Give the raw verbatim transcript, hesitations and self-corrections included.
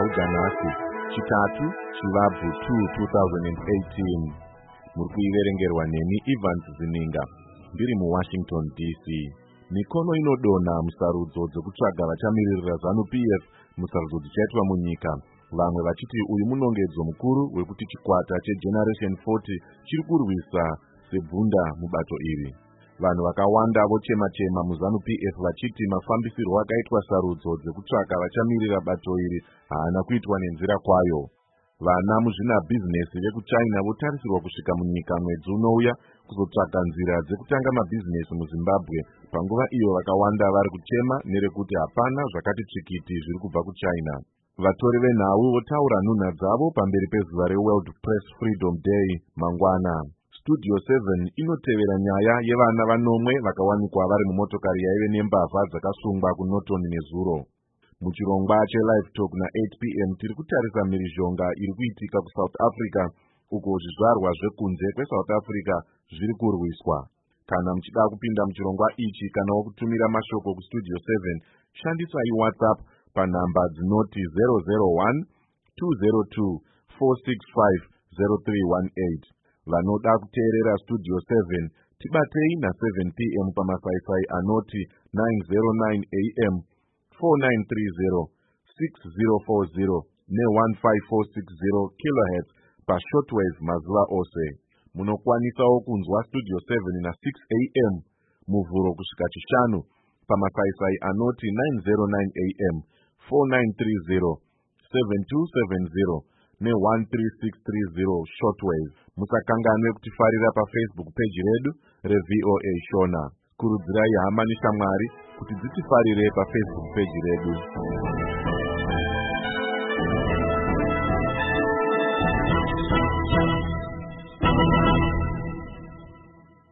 Uganasi, chitatu Chivabvu two thousand eighteen. Muri kuiverengerwa neni Evans Zininga, ndiri muWashington D C. Mikono inodonha musarudzo dzekutsvaga vachamiririra ZANU P F musarudzo dzichaitwa munyika. Vamwe vachiti uyu munongedzo mukuru wekuti chikwata cheGeneration forty chiri kurwisa sebvunda mubato iri. Vanhu vakawanda vochema-chema muZANU P F vachiti mafambisirwo akaitwa sarudzo dzekutsvaga vachamirira bato iri haana kuitwa nenzira kwayo. Vana muzvinabhizinesi vekuChina votarisirwa kusvika munyika mwedzi unouya kuzotsvaga nzira dzekutanga mabhizinesi muZimbabwe, panguva iyo vakawanda vari kuchema nerekuti hapana zvakati tsvikiti zviri kubva kuChina. Vatori venhau votaura nhunha dzavo pamberi pezuva reWorld Press Freedom Day mangwana. Studio seven inotevera nyaya yevana vanomwe vakawanikwa vari mumotokari yaive nembavha dzakasungwa kuNorton nezuro. Muchirongwa cheLive Talk na-eight p m tiri kutarisa mhirizhonga iri kuitika kuSouth Africa, uko zvizvarwa zvekunze kweSouth Africa zviri kurwiswa. Kana muchida kupinda muchirongwa ichi kana wokutumira mashoko kuStudio seven, shandisai WhatsApp panhamba dzinoti zero zero one two zero two four six five zero three one eight. Vanoda kuteerera Studio seven, tibatei na-seven p m pamasaisai anoti nine zero nine a m four nine three zero six zero four zero ne-one five four six zero kilohertz pashortwave mazuva ose. Munokwanisawo kunzwa Studio seven na-six a m muvhuro kusvika chishanu pamasaisai anoti nine zero nine a m four nine three zero seven two seven zero ne-one three six three zero shortwave. Musakanganwe kutifarira paFacebook page redu reV O A Shona. Kurudzirai hama neshamwari kuti dzitifarire paFacebook page redu.